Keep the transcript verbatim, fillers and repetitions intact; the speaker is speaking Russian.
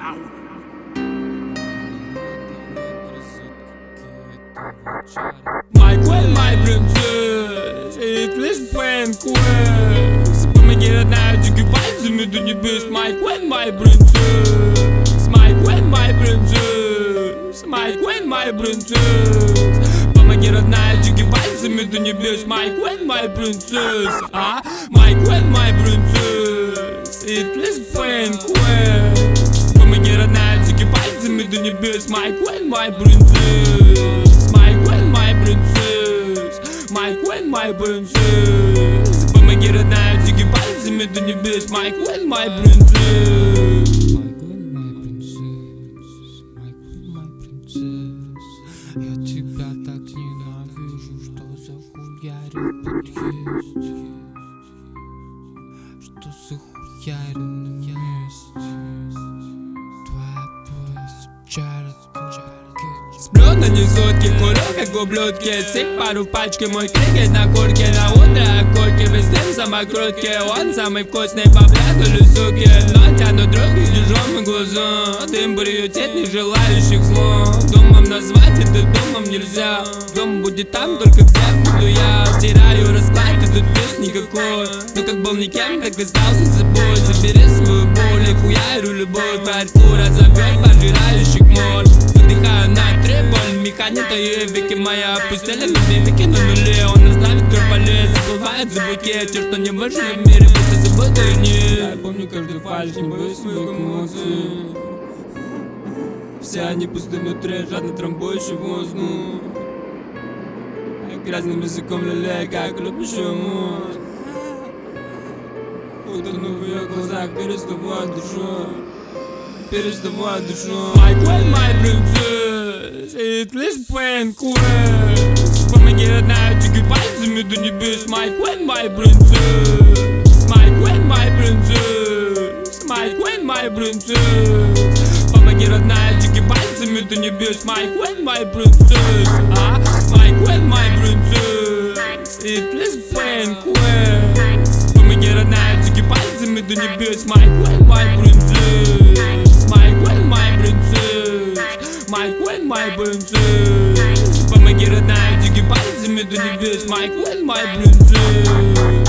My queen, my princess, it is plain quest. Помоги, родная, тюки пальцами до небес. My queen, my princess, my queen, my princess, my queen, my princess. Помоги, родная, тюки пальцами до небес. My queen, my princess, а? My queen, my princess, it is plain quest. Помоги, родная, тюки пальцами до небес. My queen, my princess, my queen, my princess, my queen, my princess. Помоги, родная, тюки пальцами до небес. My queen, my princess, my queen, my princess, my queen, my princess. Я тебя так ненавижу, что за хуярю подъезд, что за хуярю на месте. Твоя поезд вчера. Сплю на низотке, курю как ублюдки. Сик пару в пачке, мой крикет на куртке. На утро окурки, весь день самокрутки. Он самый вкусный по блядулю, суки. Но тянут руки с чужому глазу. Дым приютит не желающих зло. Думом назвать это домом нельзя. Дом будет там, только где буду я. Теряю расклад, и тут плюс никакой. Но как был никем, так и остался с собой. Забери свою боль и хуярю любовь. Парку разовьет пожирающих моль. Выдыхаю на три боль, механика и веки моя опустили на веки на нуле. Он не знает, как болеет, забывает за букете. Что не важно в мире, просто забытые дни. Я помню каждый фальш, не боюсь своих эмоций. Все они пусты внутри, жадно трамбующий воздух. Я грязным языком лелею, как любящую мать. Утону в ее глазах, переставая душу, переставая душу. My queen, my princess, it is plain quest. Помоги, родная, тюки пальцами до небес. My queen, my princess, my queen, my princess, my queen, my princess. Помоги, родная, тюки пальцами до небес. My queen, my princess, а? My queen, my princess, it is plain quest. Помоги, родная, тюки пальцами до небес. My queen, my princess, my queen, my princess, my queen, my princess. Помоги, родная, тюки пальцами до небес. My queen, my princess.